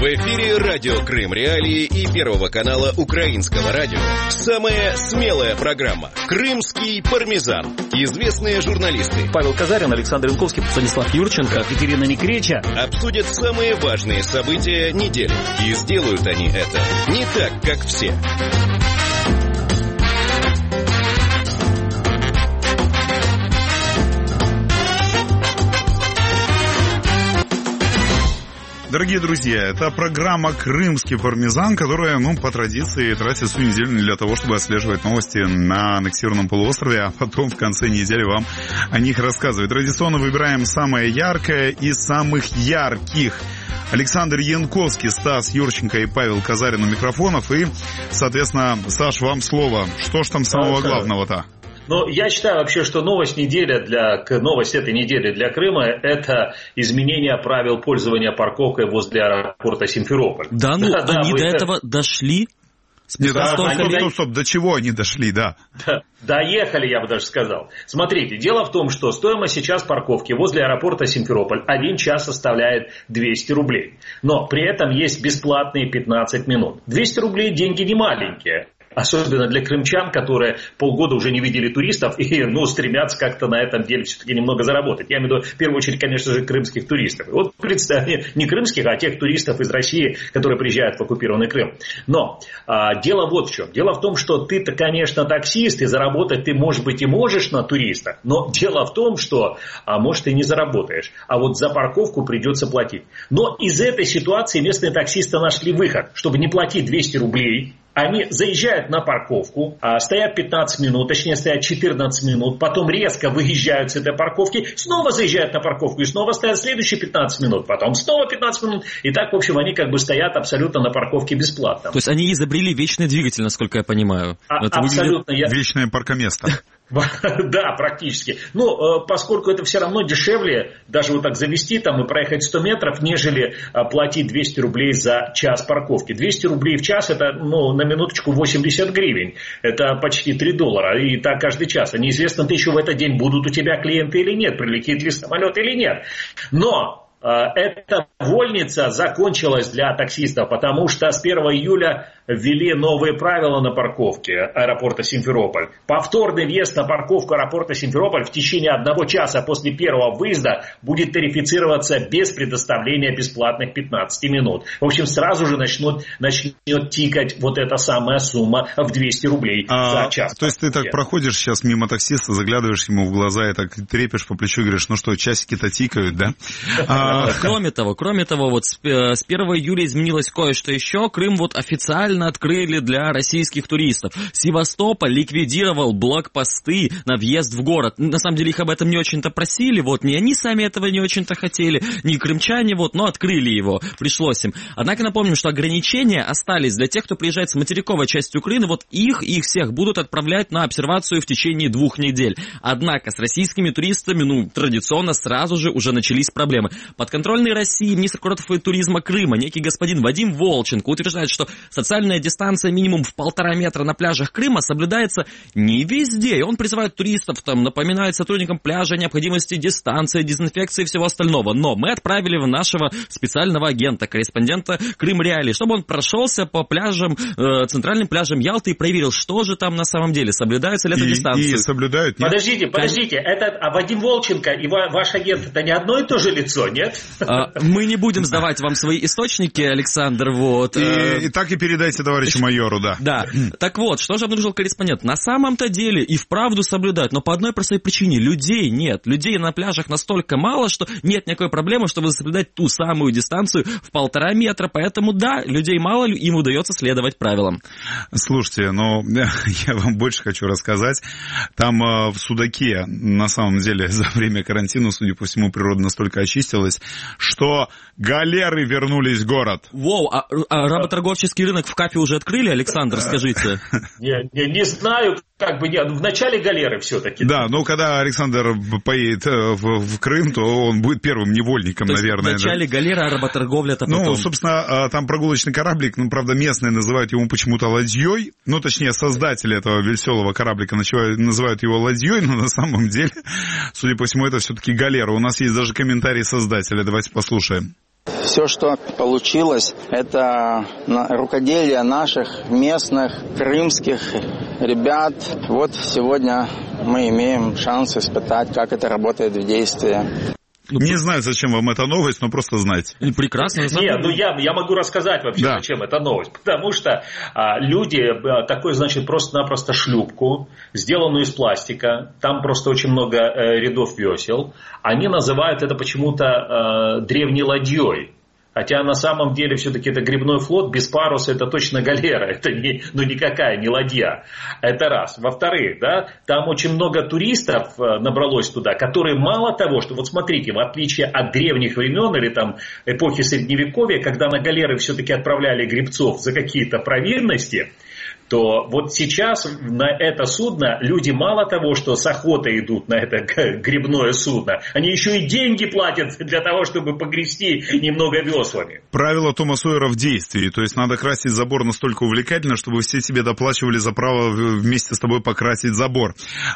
В эфире радио Крым Реалии и Первого канала Украинского радио. Самая смелая программа «Крымский пармезан». Известные журналисты Павел Казарин, Александр Янковский, Станислав Юрченко, Екатерина Некреча обсудят самые важные события недели. И сделают они это не так, как все. Дорогие друзья, это программа «Крымский пармезан», которая, по традиции, тратит всю неделю для того, чтобы отслеживать новости на аннексированном полуострове, а потом в конце недели вам о них рассказывать. Традиционно выбираем самое яркое из самых ярких. Александр Янковский, Стас Юрченко и Павел Казарин у микрофонов. И, соответственно, Саш, вам слово. Что ж там самого главного-то? Но я считаю вообще, что новость этой недели для Крыма – это изменение правил пользования парковкой возле аэропорта Симферополь. Они до этого дошли? Нет, стоп, до чего они дошли, да? Доехали, я бы даже сказал. Смотрите, дело в том, что стоимость сейчас парковки возле аэропорта Симферополь 1 час составляет 200 рублей. Но при этом есть бесплатные 15 минут. 200 рублей деньги не маленькие. Особенно для крымчан, которые полгода уже не видели туристов и стремятся как-то на этом деле все-таки немного заработать. Я имею в виду, в первую очередь, конечно же, крымских туристов. Вот представьте, не крымских, а тех туристов из России, которые приезжают в оккупированный Крым. Но дело вот в чем. Дело в том, что ты-то, конечно, таксист, и заработать ты, может быть, и можешь на туриста. Но дело в том, что, может, и не заработаешь. А вот за парковку придется платить. Но из этой ситуации местные таксисты нашли выход, чтобы не платить 200 рублей. Они заезжают на парковку, стоят 15 минут, точнее стоят 14 минут, потом резко выезжают с этой парковки, снова заезжают на парковку и снова стоят следующие 15 минут, потом снова 15 минут. И так, в общем, они как бы стоят абсолютно на парковке бесплатно. То есть они изобрели вечный двигатель, насколько я понимаю. Абсолютно. Вечное паркоместо. Да, практически. Поскольку это все равно дешевле, даже вот так завести там и проехать 100 метров, нежели платить 200 рублей за час парковки. 200 рублей в час – это, на минуточку 80 гривен. Это почти $3. И так каждый час. А неизвестно, ты еще в этот день будут у тебя клиенты или нет, прилетит ли самолет или нет. Но эта вольница закончилась для таксистов, потому что с 1 июля ввели новые правила на парковке аэропорта Симферополь. Повторный въезд на парковку аэропорта Симферополь в течение 1 часа после первого выезда будет тарифицироваться без предоставления бесплатных 15 минут. В общем, сразу же начнет тикать вот эта самая сумма в 200 рублей за час. То есть ты так проходишь сейчас мимо таксиста, заглядываешь ему в глаза и так трепишь по плечу и говоришь, часики-то тикают, да? Кроме того, вот с 1 июля изменилось кое-что еще. Крым официально открыли для российских туристов. Севастополь ликвидировал блокпосты на въезд в город. На самом деле их об этом не очень-то просили, ни они сами этого не очень-то хотели, ни крымчане, но открыли его, пришлось им. Однако напомним, что ограничения остались для тех, кто приезжает с материковой части Украины, их всех будут отправлять на обсервацию в течение 2 недель. Однако с российскими туристами, традиционно сразу же уже начались проблемы. Подконтрольный России министр курортов и туризма Крыма, некий господин Вадим Волченко, утверждает, что социальная дистанция минимум в 1,5 метра на пляжах Крыма соблюдается не везде. И он призывает туристов, напоминает сотрудникам пляжа о необходимости дистанции, дезинфекции и всего остального. Но мы отправили в нашего специального агента, корреспондента Крым Реалии, чтобы он прошелся по пляжам, центральным пляжам Ялты и проверил, что же там на самом деле, соблюдается ли эта дистанция. И соблюдают. Подождите, Вадим Волченко и ваш агент — это не одно и то же лицо, нет? Мы не будем сдавать вам свои источники, Александр, И так и передайте товарищу майору, да. Да. Так вот, что же обнаружил корреспондент? На самом-то деле и вправду соблюдают, но по одной простой причине. Людей нет. Людей на пляжах настолько мало, что нет никакой проблемы, чтобы соблюдать ту самую дистанцию в 1,5 метра. Поэтому, да, людей мало, им удается следовать правилам. Слушайте, я вам больше хочу рассказать. Там в Судаке, на самом деле, за время карантина, судя по всему, природа настолько очистилась, что галеры вернулись в город. А работорговческий рынок в Кафе уже открыли, Александр, скажите? Не знаю, в начале галеры все-таки. Да, когда Александр поедет в Крым, то он будет первым невольником, наверное. В начале галеры, а работорговля-то потом. Собственно, там прогулочный кораблик, правда, местные называют его почему-то ладьей. Точнее, создатели этого веселого кораблика называют его ладьей, но на самом деле, судя по всему, это все-таки галера. У нас есть даже комментарий создателя. Давайте послушаем. Все, что получилось, это рукоделие наших местных крымских ребят. Вот сегодня мы имеем шанс испытать, как это работает в действии. Не знаю, зачем вам эта новость, но просто знать. Прекрасно. Нет, я могу рассказать вообще, зачем эта новость. Потому что люди такой, значит, просто-напросто шлюпку, сделанную из пластика, там просто очень много рядов весел, они называют это почему-то древней ладьей. Хотя на самом деле все-таки это грибной флот, без паруса это точно галера, это никакая не ладья. Это раз. Во-вторых, там очень много туристов набралось туда, которые мало того, что вот смотрите, в отличие от древних времен или там эпохи Средневековья, когда на галеры все-таки отправляли гребцов за какие-то провинности, то вот сейчас на это судно люди мало того, что с охотой идут на это гребное судно, они еще и деньги платят для того, чтобы погрести немного веслами. Правило Тома Сойера в действии, то есть надо красить забор настолько увлекательно, чтобы все себе доплачивали за право вместе с тобой покрасить забор.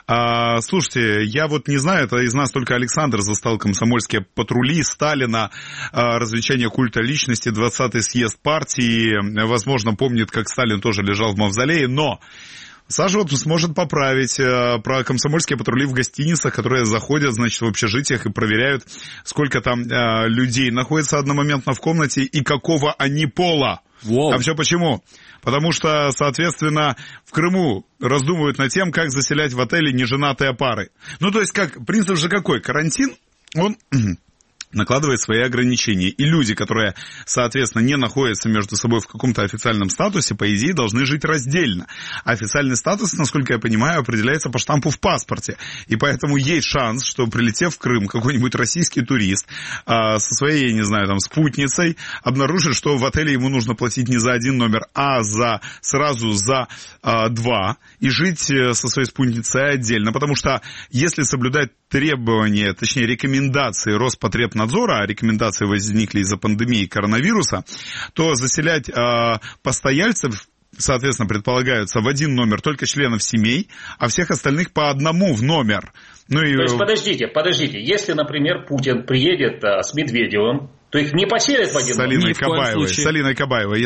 Слушайте, я вот не знаю, это из нас только Александр застал комсомольские патрули, Сталина, развлечение культа личности, 20-й съезд партии, возможно, помнит, как Сталин тоже лежал в мавзолее. Но Саша вот сможет поправить про комсомольские патрули в гостиницах, которые заходят, значит, в общежитиях и проверяют, сколько там людей находится одномоментно в комнате и какого они пола. Wow. А все почему? Потому что, соответственно, в Крыму раздумывают над тем, как заселять в отели неженатые пары. Ну, то есть, как принцип же какой? Карантин, он накладывает свои ограничения. И люди, которые, соответственно, не находятся между собой в каком-то официальном статусе, по идее, должны жить раздельно. Официальный статус, насколько я понимаю, определяется по штампу в паспорте. И поэтому есть шанс, что, прилетев в Крым, какой-нибудь российский турист со своей, не знаю, там, спутницей обнаружит, что в отеле ему нужно платить не за один номер, а сразу за два, и жить со своей спутницей отдельно. Потому что если соблюдать требования, точнее, рекомендации Роспотребнадзора, а рекомендации возникли из-за пандемии коронавируса, то заселять постояльцев, соответственно, предполагается в один номер только членов семей, а всех остальных по одному в номер. Ну и... То есть, подождите, если, например, Путин приедет с Медведевым, то их не поселят в один номер? С Алиной Кабаевой.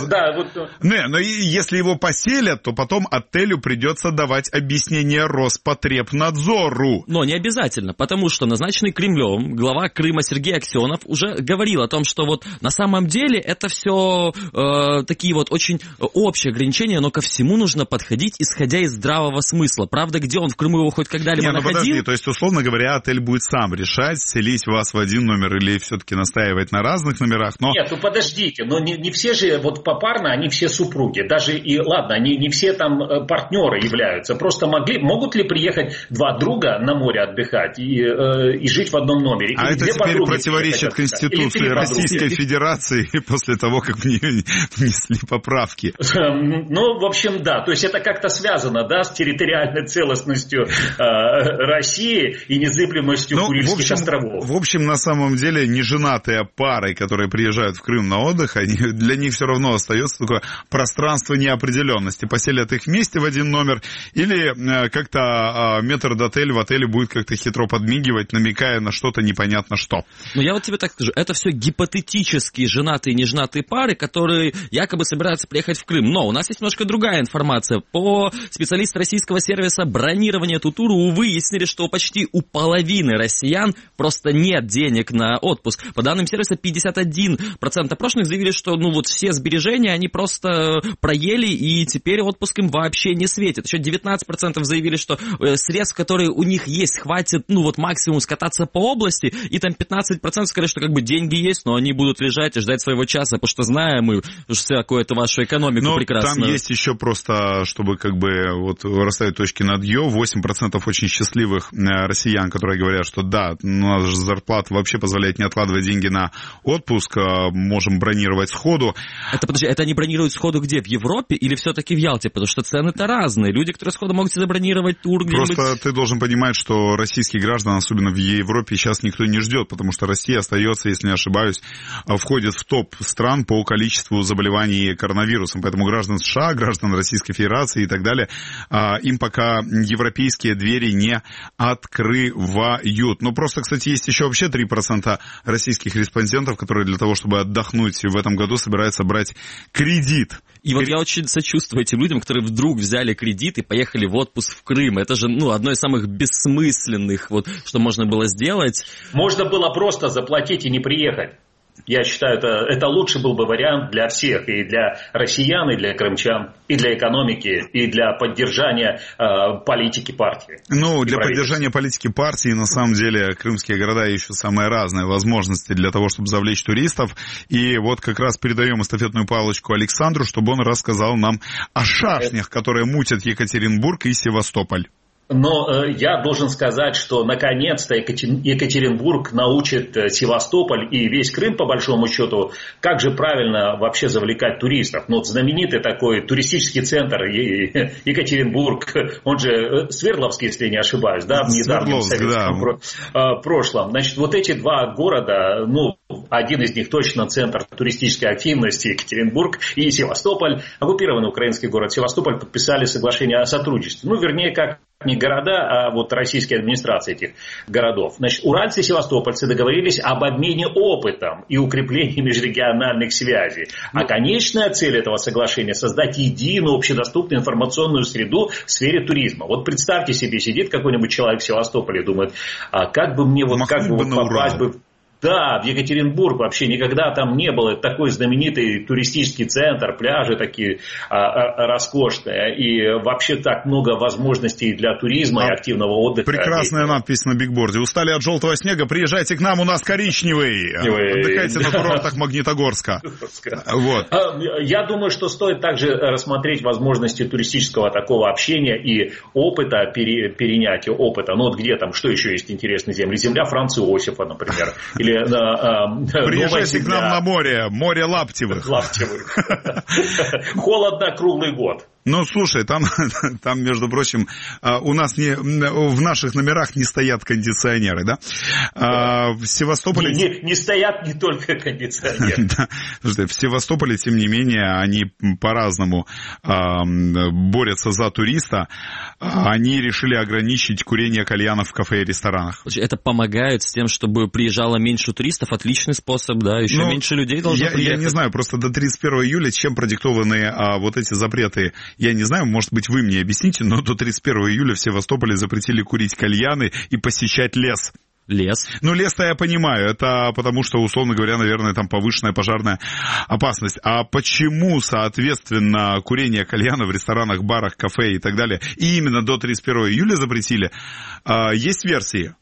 Но если его поселят, то потом отелю придется давать объяснение Роспотребнадзору. Но не обязательно, потому что назначенный Кремлем глава Крыма Сергей Аксенов уже говорил о том, что вот на самом деле это все такие вот очень общие ограничения, но ко всему нужно подходить, исходя из здравого смысла. Правда, где он в Крыму его хоть когда-либо находил? Подожди, то есть, условно говоря, отель будет сам решать, селить вас в один номер или все-таки настаивать на разных номерах, но... Нет, подождите, но не все же вот попарно, они все супруги, даже и, ладно, они не все там партнеры являются, просто могут ли приехать два друга на море отдыхать и жить в одном номере? А это теперь противоречит Конституции Российской Федерации после того, как в нее внесли поправки. Ну, в общем, да, то есть это как-то связано, да, с территориальной целостностью России и незыблемостью Курильских островов. В общем, на самом деле, неженатые пары, которые приезжают в Крым на отдых, для них все равно остается такое пространство неопределенности. Поселят их вместе в один номер или как-то метрдотель в отеле будет как-то хитро подмигивать, намекая на что-то непонятно что. Ну, я вот тебе так скажу, это все гипотетические женатые и неженатые пары, которые якобы собираются приехать в Крым. Но у нас есть немножко другая информация. По специалисту российского сервиса бронирования Тутуру выяснили, что почти у половины россиян просто нет денег на отпуск. По данным сервиса, 51% опрошенных заявили, что все сбережения они просто проели, и теперь отпуск им вообще не светит. Еще 19% заявили, что средств, которые у них есть, хватит, максимум скататься по области, и там 15% сказали, что деньги есть, но они будут лежать и ждать своего часа, потому что знаем мы всякую эту вашу экономику прекрасную. Там есть еще просто, чтобы расставить точки над «ё», 8% очень счастливых россиян, которые говорят, что да, у нас же зарплата вообще позволяет не откладывать деньги на отпуск, можем бронировать сходу. Это они бронируют сходу где? В Европе или все-таки в Ялте? Потому что цены-то разные. Люди, которые сходу могут себе забронировать тур где-нибудь... Просто ты должен понимать, что российских граждан, особенно в Европе, сейчас никто не ждет, потому что Россия остается, если не ошибаюсь, входит в топ стран по количеству заболеваний коронавирусом. Поэтому граждан США, граждан Российской Федерации и так далее, им пока европейские двери не открывают. Но просто, кстати, есть еще вообще 3% российских республик, корреспондентов, которые для того, чтобы отдохнуть в этом году, собираются брать кредит. И вот я очень сочувствую этим людям, которые вдруг взяли кредит и поехали в отпуск в Крым. Это же, одно из самых бессмысленных, что можно было сделать. Можно было просто заплатить и не приехать. Я считаю, это лучший был бы вариант для всех, и для россиян, и для крымчан, и для экономики, и для поддержания политики партии. Для поддержания политики партии, на самом деле, крымские города ищут самые разные возможности для того, чтобы завлечь туристов. И вот как раз передаем эстафетную палочку Александру, чтобы он рассказал нам о шашнях, которые мутят Екатеринбург и Севастополь. Но я должен сказать, что наконец-то Екатеринбург научит Севастополь и весь Крым, по большому счету, как же правильно вообще завлекать туристов. Знаменитый такой туристический центр Екатеринбург, он же Свердловский, если не ошибаюсь, да, в недавнем советском прошлом. Значит, вот эти два города, один из них точно центр туристической активности, Екатеринбург, и Севастополь, оккупированный украинский город Севастополь, подписали соглашение о сотрудничестве. Вернее, как не города, а российские администрации этих городов. Значит, уральцы и севастопольцы договорились об обмене опытом и укреплении межрегиональных связей. А конечная цель этого соглашения – создать единую общедоступную информационную среду в сфере туризма. Вот представьте себе, сидит какой-нибудь человек в Севастополе и думает, а как бы мне попасть бы... Да, в Екатеринбург вообще никогда там не было. Это такой знаменитый туристический центр, пляжи такие роскошные. И вообще так много возможностей для туризма и активного отдыха. Прекрасная надпись на бигборде. Устали от желтого снега? Приезжайте к нам, у нас коричневый. Отдыхайте на курортах Магнитогорска. Вот. Я думаю, что стоит также рассмотреть возможности туристического такого общения и опыта, перенятия опыта. Где там, что еще есть интересной земли? Земля Франца Иосифа, например. Или приезжайте к нам на море Лаптевых. Холодно круглый год. Слушай, там, между прочим, у нас в наших номерах не стоят кондиционеры, да? В Севастополе... Не стоят не только кондиционеры. Да. Слушайте, в Севастополе, тем не менее, они по-разному борются за туриста. Они решили ограничить курение кальянов в кафе и ресторанах. Это помогает с тем, чтобы приезжало меньше туристов. Отличный способ, да? Еще меньше людей должно приехать. Я не знаю, просто до 31 июля чем продиктованы вот эти запреты. Я не знаю, может быть, вы мне объясните, но до 31 июля в Севастополе запретили курить кальяны и посещать лес. Лес? Лес-то я понимаю, это потому что, условно говоря, наверное, там повышенная пожарная опасность. А почему, соответственно, курение кальяна в ресторанах, барах, кафе и так далее, и именно до 31 июля запретили? Есть версии?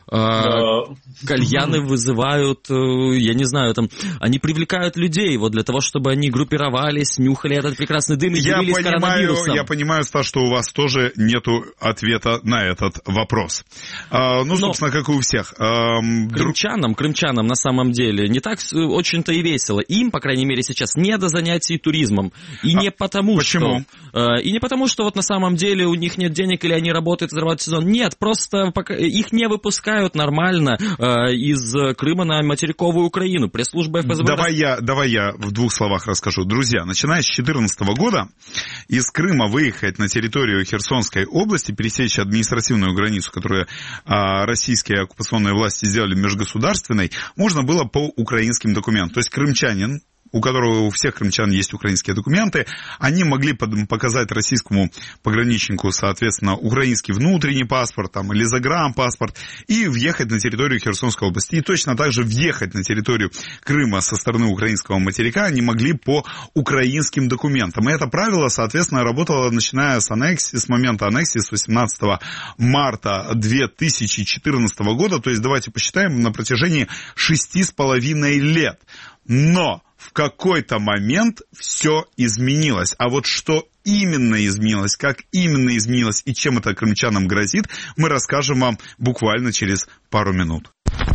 Кальяны вызывают, я не знаю, они привлекают людей для того, чтобы они группировались, нюхали этот прекрасный дым и делились коронавирусом. Я понимаю, Стас, что у вас тоже нету ответа на этот вопрос. Собственно, как и у всех. Крымчанам на самом деле не так очень-то и весело. Им, по крайней мере, сейчас не до занятий туризмом. И не потому, почему? И не потому, что на самом деле у них нет денег или они работают и зарабатывают сезон. Нет, просто их не выпускают нормально из Крыма на материковую Украину. Пресс-служба ФСБ... Давай я в двух словах расскажу. Друзья, начиная с 2014 года из Крыма выехать на территорию Херсонской области, пересечь административную границу, которую российские оккупационные власти сделали межгосударственной, можно было по украинским документам. То есть крымчанин, у которого у всех крымчан есть украинские документы, они могли показать российскому пограничнику, соответственно, украинский внутренний паспорт или загранпаспорт и въехать на территорию Херсонской области. И точно так же въехать на территорию Крыма со стороны украинского материка они могли по украинским документам. И это правило, соответственно, работало начиная с момента аннексии, с 18 марта 2014 года. То есть давайте посчитаем, на протяжении 6,5 лет. Но в какой-то момент все изменилось. А вот что именно изменилось, как именно изменилось и чем это крымчанам грозит, мы расскажем вам буквально через пару минут.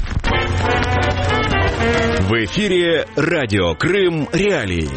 В эфире радио Крым Реалии.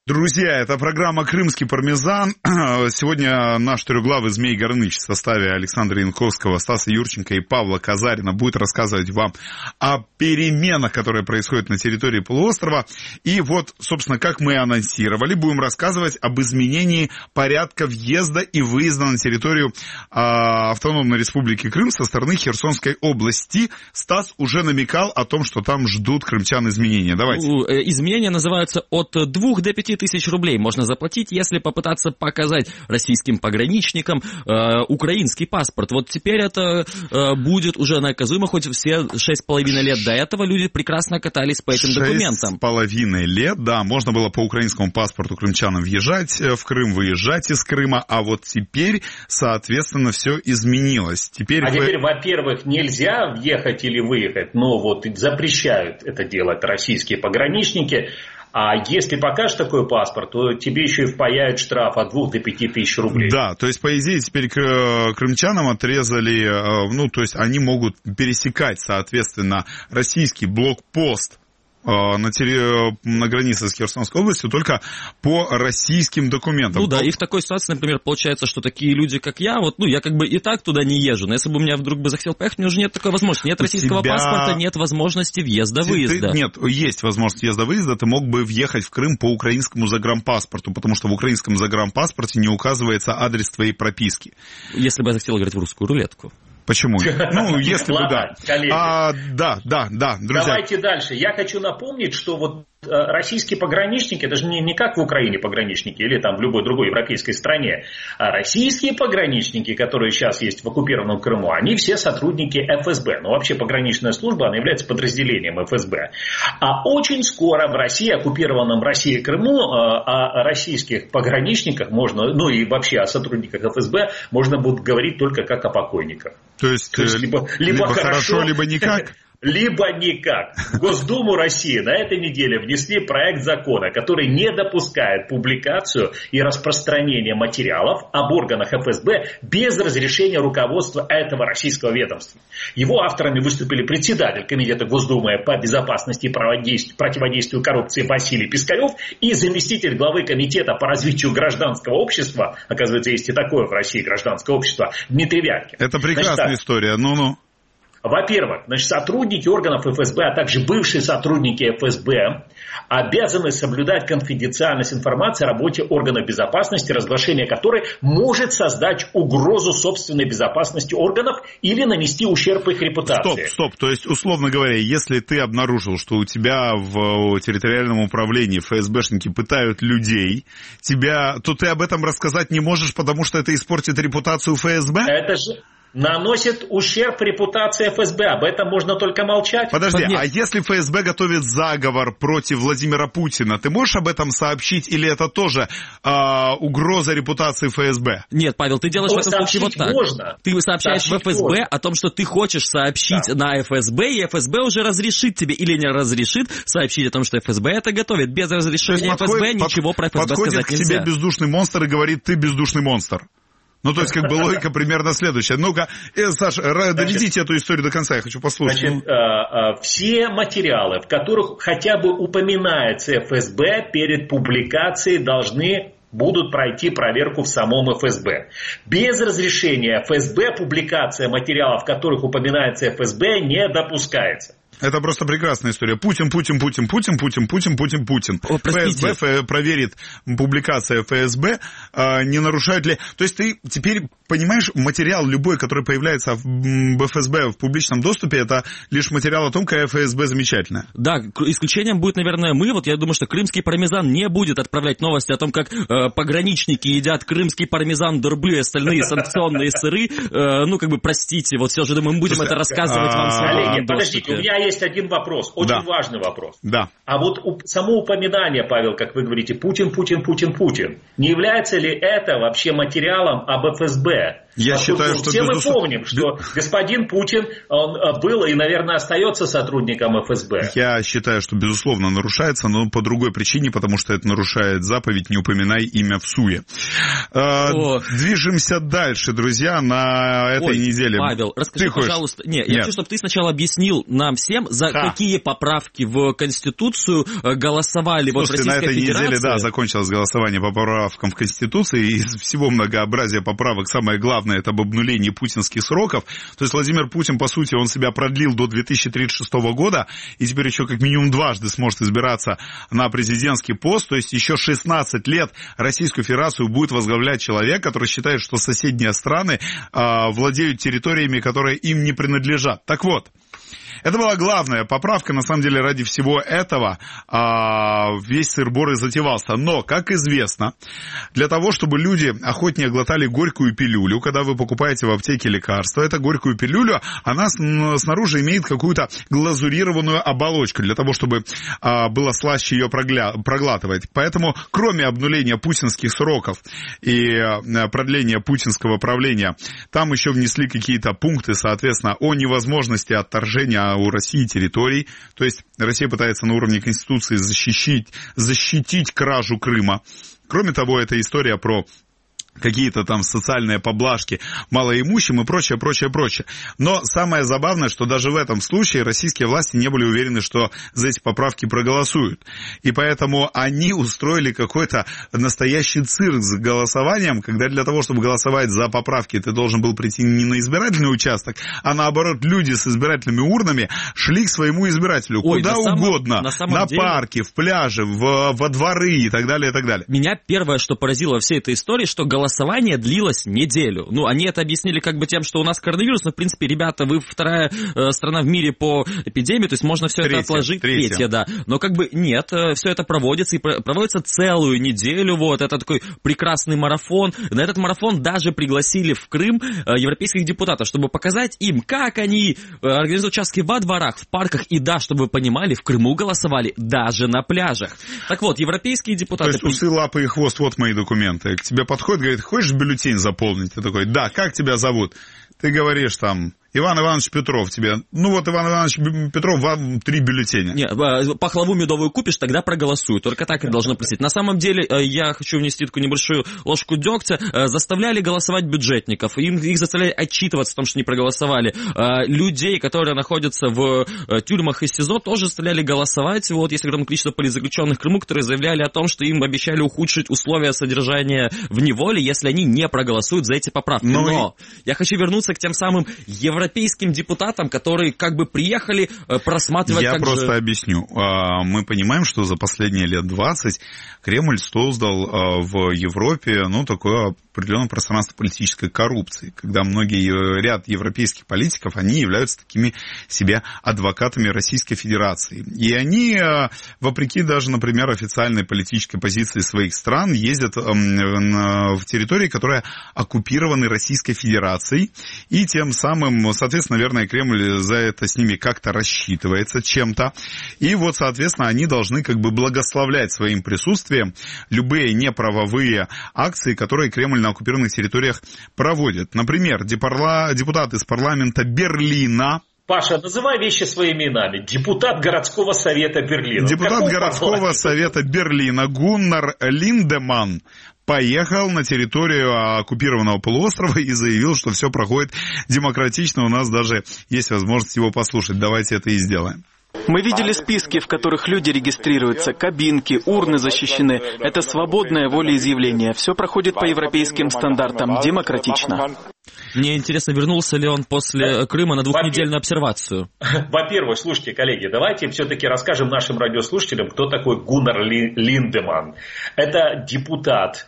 Друзья, это программа «Крымский пармезан». Сегодня наш трехглавый Змей Горыныч в составе Александра Янковского, Стаса Юрченко и Павла Казарина будет рассказывать вам о переменах, которые происходят на территории полуострова. И вот, собственно, как мы анонсировали, будем рассказывать об изменении порядка въезда и выезда на территорию Автономной Республики Крым со стороны Херсонской области. Стас уже намекал о том, что там ждут крымчан изменения. Давайте. Изменения называются от 2 до 5 тысяч рублей можно заплатить, если попытаться показать российским пограничникам украинский паспорт. Вот теперь это будет уже наказуемо, хоть все 6,5 лет до этого люди прекрасно катались по этим документам. 6,5 лет, да, можно было по украинскому паспорту крымчанам въезжать в Крым, выезжать из Крыма, а вот теперь, соответственно, все изменилось. Теперь, во-первых, нельзя въехать или выехать, но вот запрещают это делать российские пограничники. А если покажешь такой паспорт, то тебе еще и впаяют штраф от 2 до 5 тысяч рублей. Да, то есть, по идее, теперь крымчанам отрезали, то есть они могут пересекать, соответственно, российский блокпост на границе с Херсонской областью только по российским документам. Ну да, и в такой ситуации, например, получается, что такие люди, как я, я как бы и так туда не езжу, но если бы у меня вдруг бы захотел поехать, у меня уже нет такой возможности. Нет российского паспорта, нет возможности въезда-выезда. Нет, есть возможность въезда-выезда, ты мог бы въехать в Крым по украинскому загранпаспорту, потому что в украинском загранпаспорте не указывается адрес твоей прописки. Если бы я захотел играть в русскую рулетку. Почему? Если бы да. Да, друзья. Давайте дальше. Я хочу напомнить, что вот российские пограничники, это же не как в Украине пограничники или там в любой другой европейской стране, а российские пограничники, которые сейчас есть в оккупированном Крыму, они все сотрудники ФСБ. Ну, вообще пограничная служба, она является подразделением ФСБ. А очень скоро в России, оккупированном России Крыму, о российских пограничниках можно, и вообще о сотрудниках ФСБ можно будет говорить только как о покойниках. То есть либо хорошо, либо никак? Либо никак. В Госдуму России на этой неделе внесли проект закона, который не допускает публикацию и распространение материалов об органах ФСБ без разрешения руководства этого российского ведомства. Его авторами выступили председатель Комитета Госдумы по безопасности и противодействию коррупции Василий Пискарев и заместитель главы Комитета по развитию гражданского общества, оказывается, есть и такое в России гражданское общество, Дмитрий Вяткин. Это прекрасная история, Во-первых, сотрудники органов ФСБ, а также бывшие сотрудники ФСБ обязаны соблюдать конфиденциальность информации о работе органов безопасности, разглашение которой может создать угрозу собственной безопасности органов или нанести ущерб их репутации. Стоп. То есть, условно говоря, если ты обнаружил, что у тебя в территориальном управлении ФСБшники пытают людей, то ты об этом рассказать не можешь, потому что это испортит репутацию ФСБ? Это же наносит ущерб репутации ФСБ. Об этом можно только молчать. Подожди, а если ФСБ готовит заговор против Владимира Путина, ты можешь об этом сообщить, или это тоже угроза репутации ФСБ? Нет, Павел, ты делаешь в этом случае вот так. Можно. Ты сообщаешь в ФСБ о том, что ты хочешь сообщить на ФСБ, и ФСБ уже разрешит тебе или не разрешит сообщить о том, что ФСБ это готовит. Без разрешения ФСБ ничего про ФСБ сказать нельзя. Подходит к тебе бездушный монстр и говорит: ты бездушный монстр. То есть, логика примерно следующая. Ну-ка, Саша, доведите эту историю до конца, я хочу послушать. Все материалы, в которых хотя бы упоминается ФСБ, перед публикацией должны будут пройти проверку в самом ФСБ. Без разрешения ФСБ публикация материалов, в которых упоминается ФСБ, не допускается. Это просто прекрасная история. Путин. ФСБ проверит публикация ФСБ, не нарушают ли... То есть ты теперь понимаешь, материал любой, который появляется в ФСБ в публичном доступе, это лишь материал о том, какая ФСБ замечательная. Да, исключением будет, наверное, я думаю, что крымский пармезан не будет отправлять новости о том, как пограничники едят крымский пармезан, дурблю и остальные санкционные сыры. Простите, все же мы будем это рассказывать вам в свободном доступе. Подождите, у меня есть один вопрос, очень важный вопрос. Да. А вот само упоминание, Павел, как вы говорите, Путин, не является ли это вообще материалом об ФСБ? Я считаю, что все мы помним, что господин Путин, он был и, наверное, остается сотрудником ФСБ. Я считаю, что, безусловно, нарушается, но по другой причине, потому что это нарушает заповедь «Не упоминай имя в суе». Движемся дальше, друзья, на этой неделе. Павел, расскажи, пожалуйста. Я хочу, чтобы ты сначала объяснил нам всем, за какие поправки в Конституцию голосовали в Российской на этой Федерации. Неделе, закончилось голосование по поправкам в Конституции. И из всего многообразия поправок самое главное — это об обнулении путинских сроков. То есть Владимир Путин, по сути, он себя продлил до 2036 года, и теперь еще как минимум дважды сможет избираться на президентский пост. То есть еще 16 лет Российскую Федерацию будет возглавлять человек, который считает, что соседние страны владеют территориями, которые им не принадлежат. Так вот, это была главная поправка, на самом деле, ради всего этого весь сыр-бор и затевался. Но, как известно, для того, чтобы люди охотнее глотали горькую пилюлю, когда вы покупаете в аптеке лекарства, эта горькую пилюлю, она снаружи имеет какую-то глазурированную оболочку, для того, чтобы было слаще ее проглатывать. Поэтому, кроме обнуления путинских сроков и продления путинского правления, там еще внесли какие-то пункты, соответственно, о невозможности отторжения у России территорий. То есть Россия пытается на уровне Конституции защитить кражу Крыма. Кроме того, это история про какие-то там социальные поблажки малоимущим и прочее. Но самое забавное, что даже в этом случае российские власти не были уверены, что за эти поправки проголосуют. И поэтому они устроили какой-то настоящий цирк с голосованием, когда для того, чтобы голосовать за поправки, ты должен был прийти не на избирательный участок, а наоборот, люди с избирательными урнами шли к своему избирателю куда угодно, на парки, в пляжи, во дворы и так далее, и так далее. Меня первое, что поразило во всей этой истории, что голосование длилось неделю. Они это объяснили как бы тем, что у нас коронавирус, но, в принципе, ребята, вы вторая страна в мире по эпидемии, то есть можно все это отложить. Третья, да. Но как бы нет, все это проводится, и проводится целую неделю, это такой прекрасный марафон. На этот марафон даже пригласили в Крым европейских депутатов, чтобы показать им, как они организуют участки во дворах, в парках, и да, чтобы вы понимали, в Крыму голосовали даже на пляжах. Так вот, европейские депутаты... То есть усы, лапы и хвост, вот мои документы. К тебе подходит, говорит: хочешь бюллетень заполнить? Ты такой: да, как тебя зовут? Ты говоришь там: Иван Иванович Петров. Тебе: Иван Иванович Петров, вам 3 бюллетеня. Нет, пахлаву медовую купишь, тогда проголосуй. Только так это должно просить. На самом деле, я хочу внести такую небольшую ложку дегтя. Заставляли голосовать бюджетников. Их заставляли отчитываться о том, что не проголосовали. Людей, которые находятся в тюрьмах и СИЗО, тоже заставляли голосовать. Есть огромное количество политзаключенных в Крыму, которые заявляли о том, что им обещали ухудшить условия содержания в неволе, если они не проголосуют за эти поправки. Но я хочу вернуться к тем самым европейским депутатам, которые как бы приехали просматривать... Я просто объясню. Мы понимаем, что за последние лет 20 Кремль создал в Европе такое определенное пространство политической коррупции, когда ряд европейских политиков, они являются такими себе адвокатами Российской Федерации. И они, вопреки даже, например, официальной политической позиции своих стран, ездят в территории, которые оккупированы Российской Федерацией, и тем самым, соответственно, наверное, Кремль за это с ними как-то рассчитывается чем-то. И соответственно, они должны как бы благословлять своим присутствием любые неправовые акции, которые Кремль на оккупированных территориях проводит. Например, депутат из парламента Берлина... Паша, называй вещи своими именами. Депутат городского совета Берлина. Депутат городского совета Берлина Гуннар Линдеман поехал на территорию оккупированного полуострова и заявил, что все проходит демократично. У нас даже есть возможность его послушать. Давайте это и сделаем. Мы видели списки, в которых люди регистрируются, кабинки, урны защищены. Это свободное волеизъявление. Все проходит по европейским стандартам, демократично. Мне интересно, вернулся ли он после Крыма на 2-недельную обсервацию? Во-первых, слушайте, коллеги, давайте все-таки расскажем нашим радиослушателям, кто такой Гуннар Линдеман. Это депутат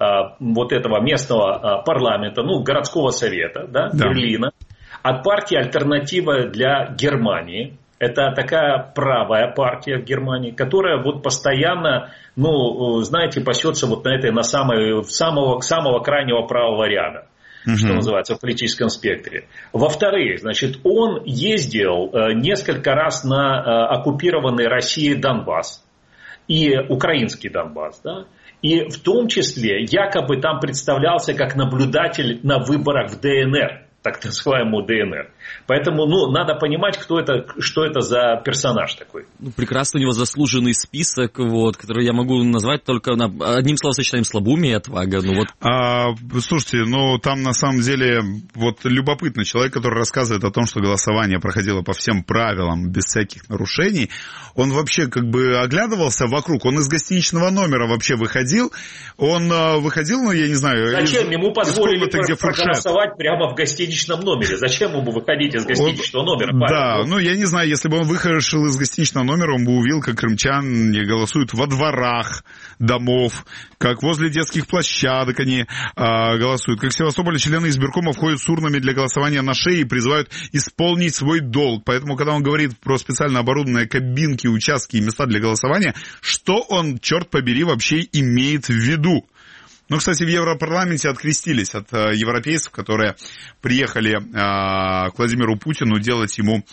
этого местного парламента, городского совета, Берлина, от партии «Альтернатива для Германии». Это такая правая партия в Германии, которая постоянно, пасется на самого крайнего правого ряда, что называется, в политическом спектре. Во-вторых, он ездил несколько раз на оккупированный Россией Донбасс и украинский Донбасс, И в том числе якобы там представлялся как наблюдатель на выборах в ДНР, так называемую ДНР. Поэтому, надо понимать, что это за персонаж такой. Прекрасно, у него заслуженный список, который я могу назвать только одним словосочетанием: слабоумие и отвага. Слушайте, там на самом деле любопытный человек, который рассказывает о том, что голосование проходило по всем правилам, без всяких нарушений. Он вообще оглядывался вокруг, он из гостиничного номера вообще выходил. Он выходил, я не знаю... Зачем ему позволили проголосовать прямо в гостиничном номере? Зачем ему выходить из гостиничного номера? Да, я не знаю, если бы он вышел из гостиничного номера, он бы увидел, как крымчане голосуют во дворах домов, как возле детских площадок они голосуют, как в Севастополе члены избиркома входят с урнами для голосования на шее и призывают исполнить свой долг. Поэтому, когда он говорит про специально оборудованные кабинки, участки и места для голосования, что он, черт побери, вообще имеет в виду? Кстати, в Европарламенте открестились от европейцев, которые приехали к Владимиру Путину делать ему,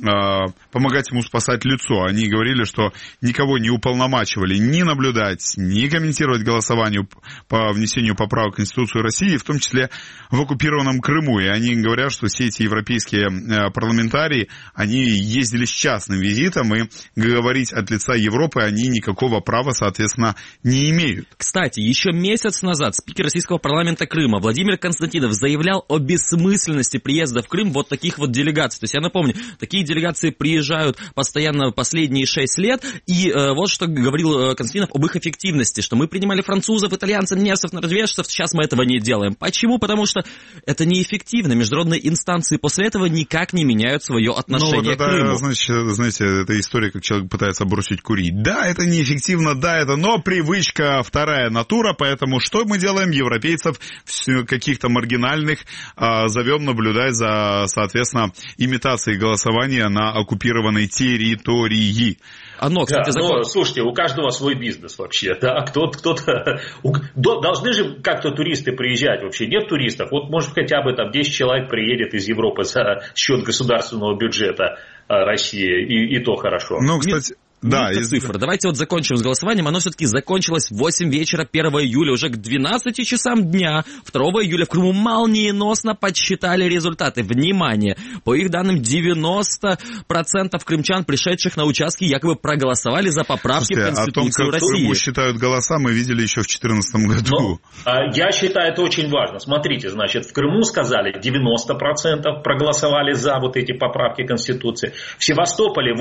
помогать ему спасать лицо. Они говорили, что никого не уполномачивали ни наблюдать, ни комментировать голосованию по внесению поправок в Конституцию России, в том числе в оккупированном Крыму. И они говорят, что все эти европейские парламентарии, они ездили с частным визитом, и говорить от лица Европы они никакого права, соответственно, не имеют. Кстати, еще месяц назад спикер российского парламента Крыма Владимир Константинов заявлял о бессмысленности приезда в Крым таких делегаций. То есть я напомню, такие делегации приезжают постоянно последние 6 лет, и вот что говорил Константинов об их эффективности, что мы принимали французов, итальянцев, немцев, норвежцев, сейчас мы этого не делаем. Почему? Потому что это неэффективно. Международные инстанции после этого никак не меняют свое отношение к Крыму. Знаете, это история, как человек пытается бросить курить. Да, это неэффективно, но привычка вторая натура, поэтому что мы делаем? Европейцев каких-то маргинальных зовем наблюдать за, соответственно, имитацией голосования на оккупированной территории. Кстати, слушайте, у каждого свой бизнес вообще. Да? Кто-то... Должны же как-то туристы приезжать вообще. Нет туристов. Может, хотя бы 10 человек приедет из Европы за счет государственного бюджета России, и то хорошо. Кстати... Да, цифра. Давайте закончим с голосованием. Оно все-таки закончилось в 8 вечера 1 июля. Уже к 12 часам дня 2 июля в Крыму молниеносно подсчитали результаты. Внимание! По их данным, 90% крымчан, пришедших на участки, якобы проголосовали за поправки в Конституцию России. О том, как в Крыму считают голоса, мы видели еще в 2014 году. Я считаю, это очень важно. Смотрите, в Крыму сказали 90% проголосовали за эти поправки Конституции. В Севастополе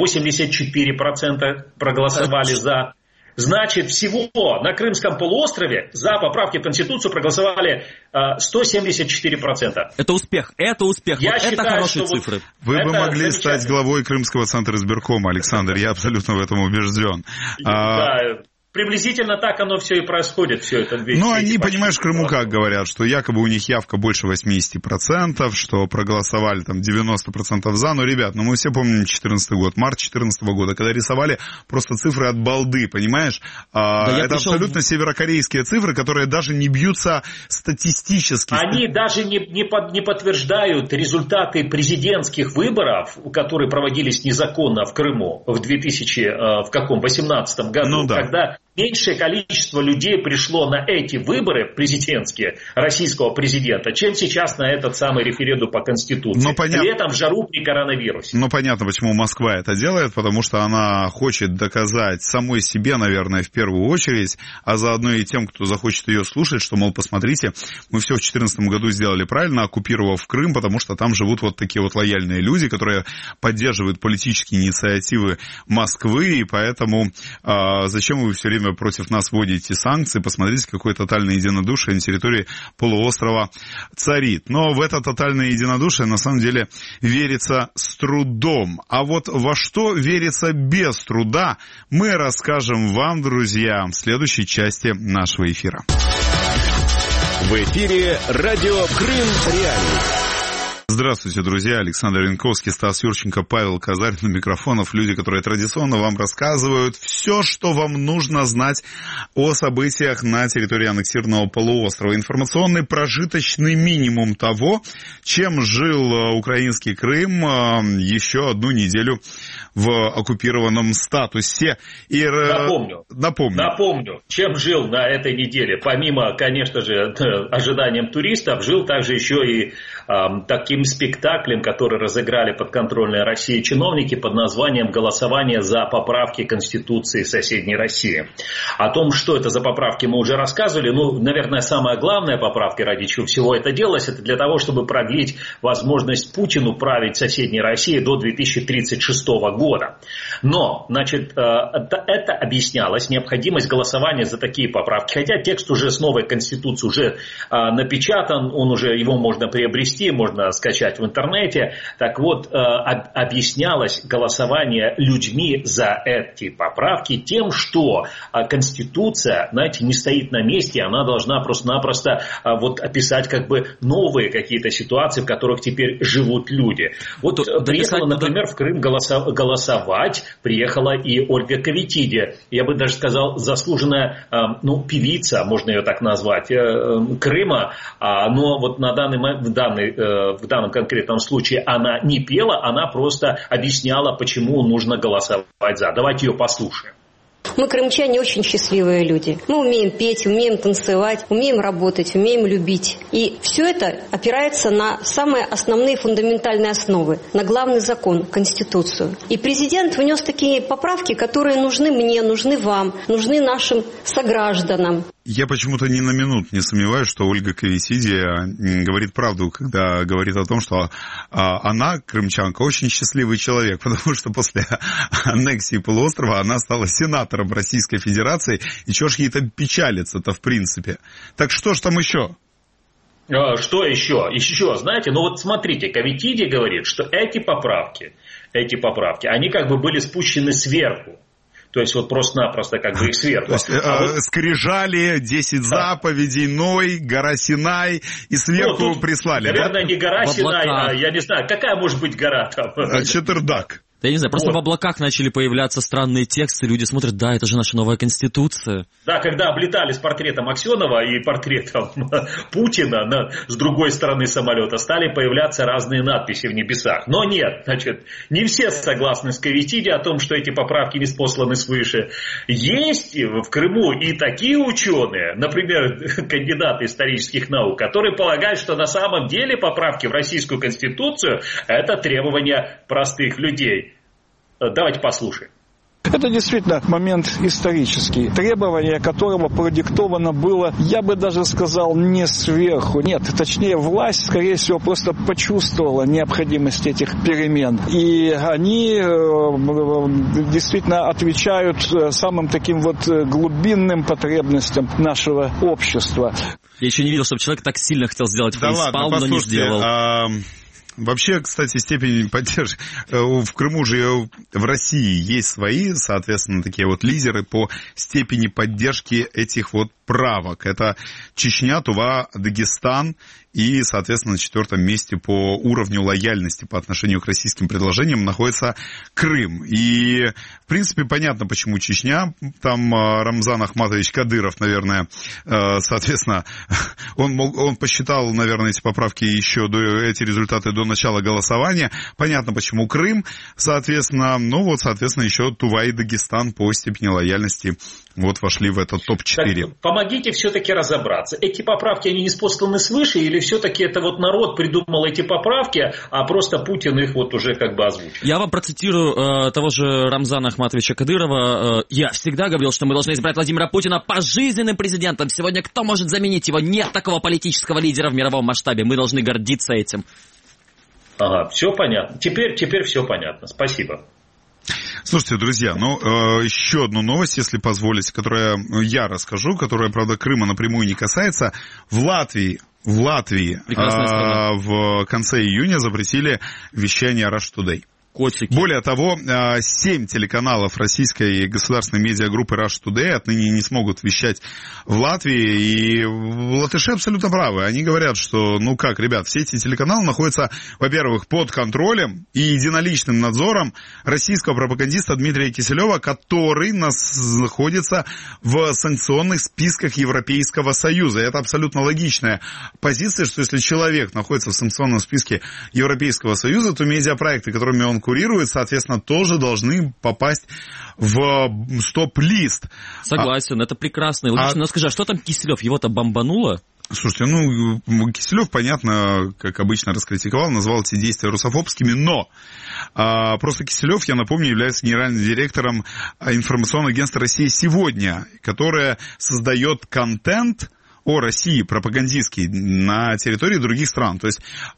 84% проголосовали за. Значит, всего на Крымском полуострове за поправки в Конституцию проголосовали 174%. Это успех. Я считаю, это хорошие цифры. Вы бы могли стать главой Крымского центра избиркома, Александр, я абсолютно в этом убежден. Да. Приблизительно так оно все и происходит, все это. Они, понимаешь, в Крыму как говорят, что якобы у них явка больше 80%, что проголосовали 90% за. Ребят, мы все помним 2014 год, март 2014 года, когда рисовали просто цифры от балды, понимаешь? Это абсолютно северокорейские цифры, которые даже не бьются статистически. Они даже не подтверждают результаты президентских выборов, которые проводились незаконно в Крыму в 2018 году, когда меньшее количество людей пришло на эти выборы президентские российского президента, чем сейчас на этот самый референдум по Конституции. При этом в жару при коронавирусе. Понятно, почему Москва это делает, потому что она хочет доказать самой себе, наверное, в первую очередь, а заодно и тем, кто захочет ее слушать, что, посмотрите, мы все в 2014 году сделали правильно, оккупировав Крым, потому что там живут такие лояльные люди, которые поддерживают политические инициативы Москвы, и поэтому зачем вы все время против нас вводите санкции? Посмотрите, какое тотальное единодушие на территории полуострова царит. Но в это тотальное единодушие на самом деле верится с трудом. А во что верится без труда, мы расскажем вам, друзья, в следующей части нашего эфира. В эфире радио Крым Реалии. Здравствуйте, друзья. Александр Янковский, Стас Юрченко, Павел Казарин у микрофонов. Люди, которые традиционно вам рассказывают все, что вам нужно знать о событиях на территории аннексированного полуострова. Информационный прожиточный минимум того, чем жил украинский Крым еще одну неделю в оккупированном статусе. И Напомню, чем жил на этой неделе. Помимо, конечно же, ожиданиям туристов, жил также еще и таким спектаклем, который разыграли подконтрольные России чиновники под названием «Голосование за поправки Конституции соседней России». О том, что это за поправки, мы уже рассказывали. Наверное, самая главная поправка, ради чего всего это делалось, это для того, чтобы продлить возможность Путину править соседней Россией до 2036 года. Но, это объяснялось, необходимость голосования за такие поправки. Хотя текст уже с новой Конституцией уже напечатан, его можно приобрести, можно скачать в интернете. Так вот, объяснялось голосование людьми за эти поправки тем, что Конституция, не стоит на месте, она должна просто-напросто описать новые какие-то ситуации, в которых теперь живут люди. Приехала, например, в Крым голосовать, приехала и Ольга Кавитиди. Я бы даже сказал, заслуженная певица, можно ее так назвать, Крыма. Но на в данном конкретном случае она не пела, она просто объясняла, почему нужно голосовать за. Давайте ее послушаем. Мы, крымчане, очень счастливые люди. Мы умеем петь, умеем танцевать, умеем работать, умеем любить. И все это опирается на самые основные фундаментальные основы, на главный закон, Конституцию. И президент внес такие поправки, которые нужны мне, нужны вам, нужны нашим согражданам. Я почему-то ни на минуту не сомневаюсь, что Ольга Кавитиди говорит правду, когда говорит о том, что она, крымчанка, очень счастливый человек, потому что после аннексии полуострова она стала сенатором Российской Федерации, и чего ж ей-то печалиться-то в принципе. Так что ж там еще? Что еще? Еще, знаете, смотрите, Кавитиди говорит, что эти поправки, они были спущены сверху. То есть просто-напросто их сверху. Скрижали, 10 заповедей, Ной, гора Синай, и сверху прислали. Наверное, не гора Синай, я не знаю, какая может быть гора там? Четырдак. Я не знаю, просто в облаках начали появляться странные тексты, люди смотрят, да, это же наша новая Конституция. Да, когда облетали с портретом Аксенова и портретом Путина с другой стороны самолета, стали появляться разные надписи в небесах. Но нет, не все согласны с Кавитиди о том, что эти поправки ниспосланы свыше. Есть в Крыму и такие ученые, например, кандидаты исторических наук, которые полагают, что на самом деле поправки в Российскую Конституцию – это требования простых людей. Давайте послушаем. Это действительно момент исторический, требование которого продиктовано было, я бы даже сказал, не сверху. Нет, точнее, власть, скорее всего, просто почувствовала необходимость этих перемен. И они действительно отвечают самым таким глубинным потребностям нашего общества. Я еще не видел, чтобы человек так сильно хотел сделать фейспалм, но не сделал. Вообще, кстати, степень поддержки в Крыму же, в России есть свои, соответственно, такие лидеры по степени поддержки этих правок. Это Чечня, Тува, Дагестан и, соответственно, на 4-м месте по уровню лояльности по отношению к российским предложениям находится Крым. И, в принципе, понятно, почему Чечня. Там Рамзан Ахматович Кадыров, наверное, соответственно, он посчитал, наверное, эти поправки эти результаты до начала голосования. Понятно, почему Крым, соответственно, соответственно, еще Тува и Дагестан по степени лояльности вошли в этот топ-4. Так, помогите все-таки разобраться. Эти поправки, они ниспосланы свыше, или все-таки это народ придумал эти поправки, а просто Путин их уже озвучил? Я вам процитирую того же Рамзана Ахматовича Кадырова. Я всегда говорил, что мы должны избрать Владимира Путина пожизненным президентом. Сегодня кто может заменить его? Нет такого политического лидера в мировом масштабе. Мы должны гордиться этим. Ага, все понятно. Теперь все понятно. Спасибо. Слушайте, друзья, еще одну новость, если позволите, которую я расскажу, которая, правда, Крыма напрямую не касается. В Латвии в конце июня запретили вещание Rush Today. Котики. Более того, 7 телеканалов российской государственной медиагруппы Russia Today отныне не смогут вещать в Латвии, и латыши абсолютно правы. Они говорят, что, ну как, ребят, все эти телеканалы находятся, во-первых, под контролем и единоличным надзором российского пропагандиста Дмитрия Киселева, который находится в санкционных списках Европейского Союза. Это абсолютно логичная позиция, что если человек находится в санкционном списке Европейского Союза, то медиапроекты, которыми он курирует, соответственно, тоже должны попасть в стоп-лист. Согласен, это прекрасно и логично. Но скажи, а что там Киселев? Его-то бомбануло? Слушайте, ну, Киселев, понятно, как обычно раскритиковал, назвал эти действия русофобскими, но просто Киселев, я напомню, является генеральным директором информационного агентства «Россия сегодня», которое создает контент о России пропагандистский на территории других стран. То есть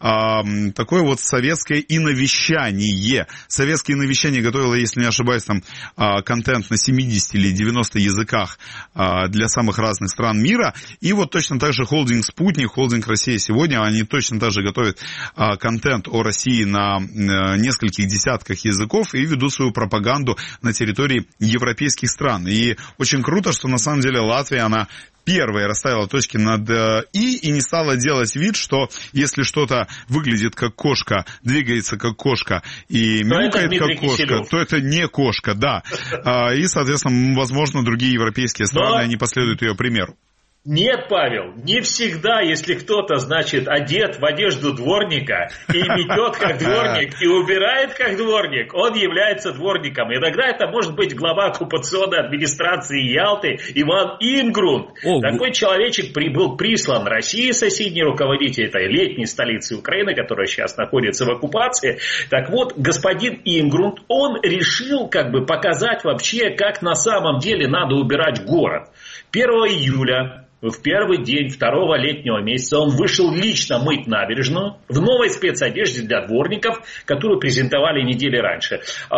такое вот советское иновещание. Советское иновещание готовило, если не ошибаюсь, там контент на 70 или 90 языках для самых разных стран мира. И вот точно так же холдинг «Спутник», холдинг «Россия сегодня», они точно так же готовят контент о России на нескольких десятках языков и ведут свою пропаганду на территории европейских стран. И очень круто, что на самом деле Латвия, она первая расставила точки над «и» не стала делать вид, что если что-то выглядит как кошка, двигается как кошка и мяукает как кошка, то это не кошка, да. И, соответственно, возможно, другие европейские страны, они последуют ее примеру. Нет, Павел, не всегда, если кто-то, значит, одет в одежду дворника и метет как дворник, и убирает как дворник, он является дворником. Иногда это может быть глава оккупационной администрации Ялты Иван Ингрунд. Такой человечек был прислан России, соседний руководитель этой летней столицы Украины, которая сейчас находится в оккупации. Так вот, господин Ингрунд, он решил как бы показать вообще, как на самом деле надо убирать город. 1 июля... В первый день второго летнего месяца он вышел лично мыть набережную в новой спецодежде для дворников, которую презентовали недели раньше.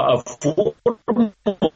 Форму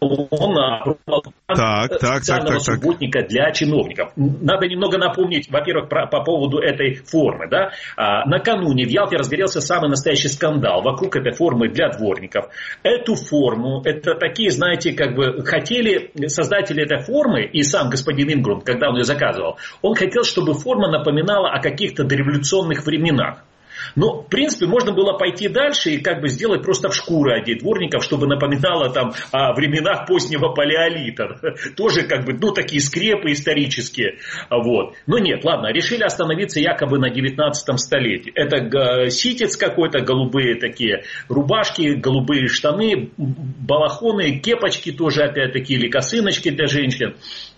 специального субботника для чиновников. Надо немного напомнить, во-первых, по поводу этой формы. Да? Накануне в Ялте разгорелся самый настоящий скандал вокруг этой формы для дворников. Эту форму, это такие, знаете, как бы хотели создатели этой формы и сам господин Ингрунд, когда он ее заказывал, он хотел, чтобы форма напоминала о каких-то дореволюционных временах. Но, в принципе, можно было пойти дальше и как бы сделать просто в шкуры одеть дворников, чтобы напоминало там о временах позднего палеолита. Тоже как бы, ну, такие скрепы исторические. Вот. Но нет, ладно, решили остановиться якобы на 19 столетии. Это ситец какой-то, голубые такие рубашки, голубые штаны, балахоны, кепочки тоже опять-таки, или косыночки для женщин.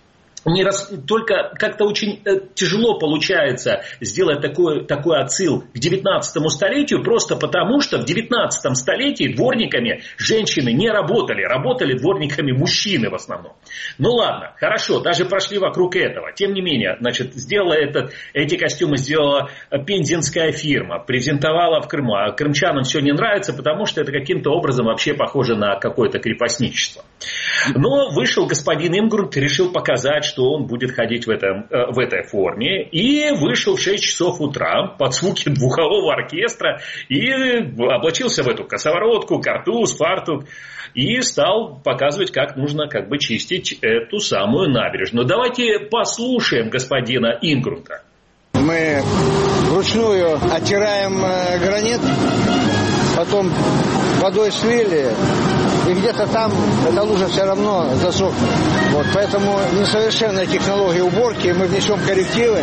Только как-то очень тяжело получается сделать такой отсыл к 19 столетию, просто потому, что в 19 столетии дворниками женщины не работали, работали дворниками мужчины в основном. Ну ладно, хорошо, даже прошли вокруг этого. Тем не менее, значит, эти костюмы сделала пензенская фирма, презентовала в Крыму. А крымчанам все не нравится, потому что это каким-то образом вообще похоже на какое-то крепостничество. Но вышел господин Ингрунд и решил показать, что он будет ходить в этой форме. И вышел в 6 часов утра под звуки духового оркестра и облачился в эту косоворотку, картуз, фартук. И стал показывать, как нужно как бы чистить эту самую набережную. Давайте послушаем господина Ингрунда. Мы вручную оттираем гранит, потом водой слили, и где-то там эта лужа все равно засохнет. Вот, поэтому несовершенная технология уборки, мы внесем коррективы.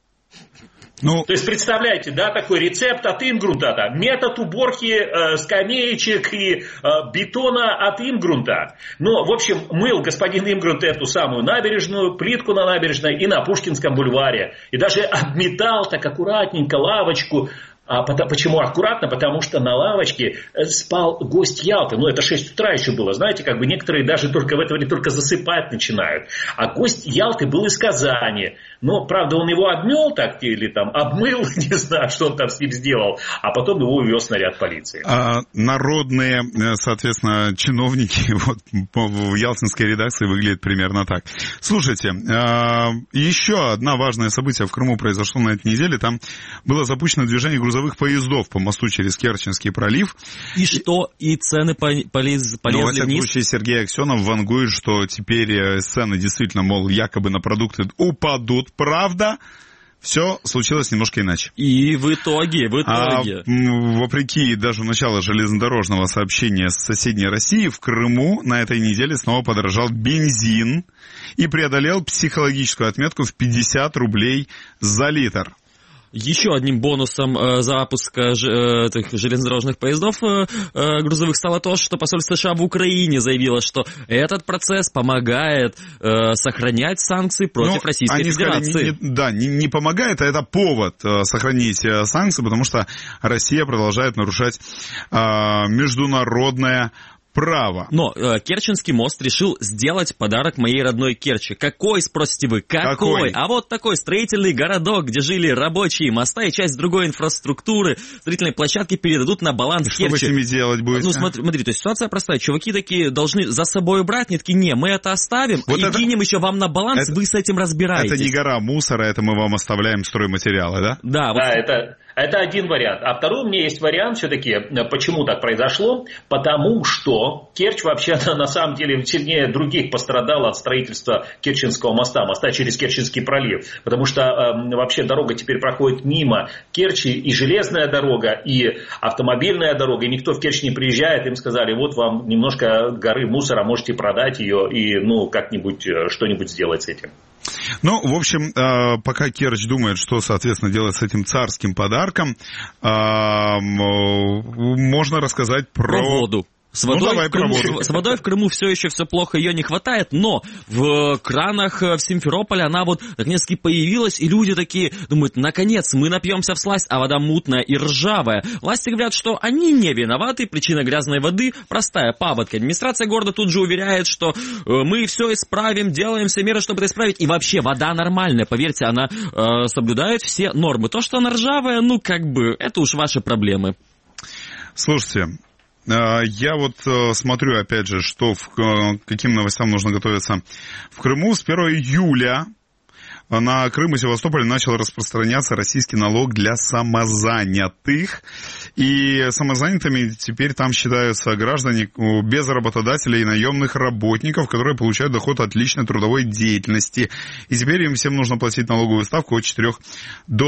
То есть, представляете, да, такой рецепт от Ингрунда, да, метод уборки скамеечек и бетона от Ингрунда. Ну, в общем, мыл господин Ингрунд эту самую набережную, плитку на набережной и на Пушкинском бульваре. И даже обметал так аккуратненько лавочку. Почему аккуратно? Потому что на лавочке спал гость Ялты. Ну, это 6 утра еще было. Знаете, как бы некоторые даже только в это время только засыпать начинают. А гость Ялты был из Казани. Но, правда, он его обмел так или там обмыл, не знаю, что он там с ним сделал. А потом его увез наряд полиции. Народные, соответственно, чиновники вот, в ялтинской редакции выглядят примерно так. Слушайте, еще одно важное событие в Крыму произошло на этой неделе. Там было запущено движение грузовиков грузовых поездов по мосту через Керченский пролив. И что? И цены полезли вниз? Во всяком случае, Сергей Аксенов вангует, что теперь цены действительно, мол, якобы на продукты упадут. Правда? Все случилось немножко иначе. И в итоге... Вопреки даже началу железнодорожного сообщения с соседней России, в Крыму на этой неделе снова подорожал бензин и преодолел психологическую отметку в 50 рублей за литр. Еще одним бонусом запуска этих железнодорожных поездов грузовых стало то, что посольство США в Украине заявило, что этот процесс помогает сохранять санкции против Российской Федерации. Не помогает, а это повод сохранить санкции, потому что Россия продолжает нарушать международное право. Но Керченский мост решил сделать подарок моей родной Керчи. Какой, спросите вы, какой? А вот такой строительный городок, где жили рабочие моста и часть другой инфраструктуры, строительные площадки передадут на баланс Керчи. Что вы с ними делать будете? Смотри, то есть ситуация простая. Чуваки такие должны за собой брать, они такие, не, мы это оставим вот и кинем еще вам на баланс, вы с этим разбираетесь. Это не гора мусора, это мы вам оставляем стройматериалы, да? Да, это один вариант. А второй у меня есть вариант все-таки, почему так произошло. Потому что Керчь вообще на самом деле сильнее других пострадала от строительства Керченского моста через Керченский пролив. Потому что вообще дорога теперь проходит мимо Керчи, и железная дорога, и автомобильная дорога. И никто в Керчь не приезжает, им сказали, вот вам немножко горы мусора, можете продать ее и как-нибудь что-нибудь сделать с этим. Ну, в общем, пока Керчь думает, что, соответственно, делать с этим царским подарком, можно рассказать про воду. С водой в Крыму все еще все плохо, ее не хватает, но в кранах в Симферополе она вот наконец-таки появилась, и люди такие думают, наконец, мы напьемся всласть, а вода мутная и ржавая. Власти говорят, что они не виноваты, причина грязной воды простая, паводка. Администрация города тут же уверяет, что мы все исправим, делаем все меры, чтобы это исправить, и вообще вода нормальная, поверьте, она соблюдает все нормы. То, что она ржавая, это уж ваши проблемы. Слушайте, я вот смотрю, опять же, что каким новостям нужно готовиться в Крыму. С 1 июля на Крым и Севастополь начал распространяться российский налог для самозанятых. И самозанятыми теперь там считаются граждане без работодателя и наемных работников, которые получают доход от личной трудовой деятельности. И теперь им всем нужно платить налоговую ставку от 4 до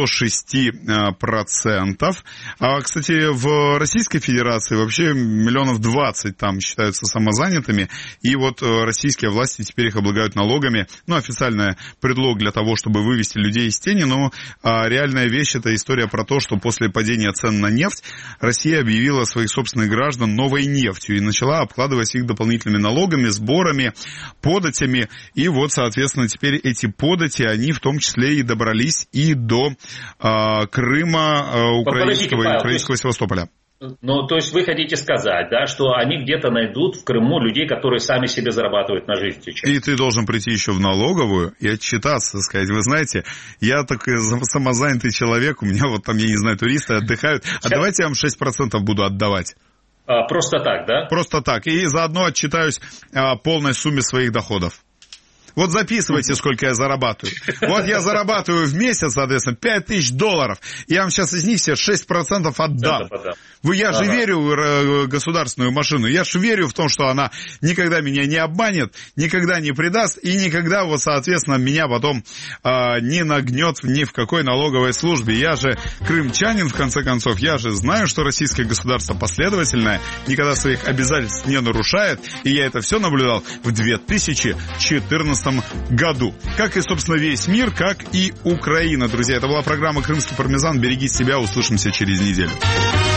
6%. Кстати, в Российской Федерации вообще 20 миллионов там считаются самозанятыми. И вот российские власти теперь их облагают налогами. Официальный предлог для того, чтобы вывести людей из тени, но реальная вещь — это история про то, что после падения цен на нефть Россия объявила своих собственных граждан новой нефтью и начала обкладывать их дополнительными налогами, сборами, податями. И вот, соответственно, теперь эти подати, они в том числе и добрались и до Крыма, украинского Севастополя. Ну, то есть вы хотите сказать, да, что они где-то найдут в Крыму людей, которые сами себе зарабатывают на жизнь сейчас. И ты должен прийти еще в налоговую и отчитаться, сказать, вы знаете, я такой самозанятый человек, у меня вот там, я не знаю, туристы отдыхают, давайте я вам 6% буду отдавать. Просто так, да? Просто так, и заодно отчитаюсь о полной сумме своих доходов. Вот записывайте, сколько я зарабатываю. Вот я зарабатываю в месяц, соответственно, $5000. Я вам сейчас из них все 6% отдам. Я же верю в государственную машину. Я же верю в том, что она никогда меня не обманет, никогда не предаст и никогда, вот, соответственно, меня потом не нагнет ни в какой налоговой службе. Я же крымчанин, в конце концов. Я же знаю, что российское государство последовательное, никогда своих обязательств не нарушает. И я это все наблюдал в 2014 году. Как и, собственно, весь мир, как и Украина, друзья. Это была программа «Крымский пармезан». Берегите себя, услышимся через неделю.